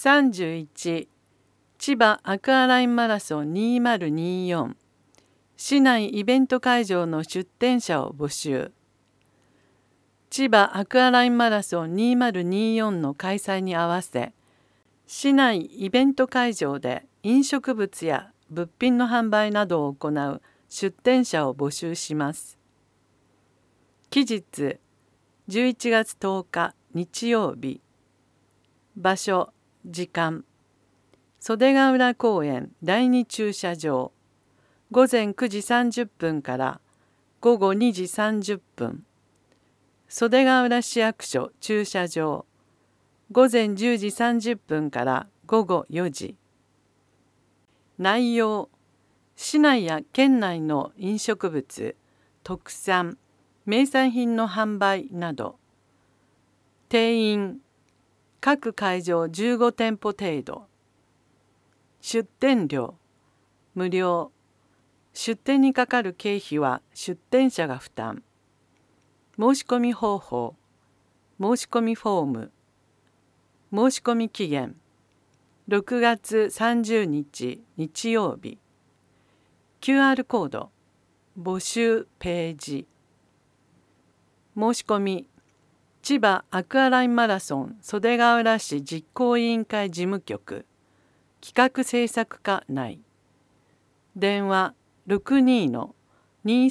31千葉アクアラインマラソン2024市内イベント会場の出展者を募集。千葉アクアラインマラソン2024の開催に合わせ、市内イベント会場で飲食物や物品の販売などを行う出展者を募集します。期日11月10日日曜日。場所、時間。袖ヶ浦公園第2駐車場。午前9時30分から午後2時30分。袖ヶ浦市役所駐車場。午前10時30分から午後4時。内容、市内や県内の飲食物、特産、名産品の販売など。定員、各会場15店舗程度。出店料、無料。出店にかかる経費は出店者が負担。申し込み方法、申し込みフォーム。申し込み期限、6月30日日曜日。QR コード、募集ページ。申し込み、千葉アクアラインマラソン袖ヶ浦市実行委員会事務局、企画制作課内。電話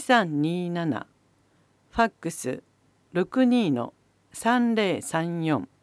62-2327。ファックス62-3034。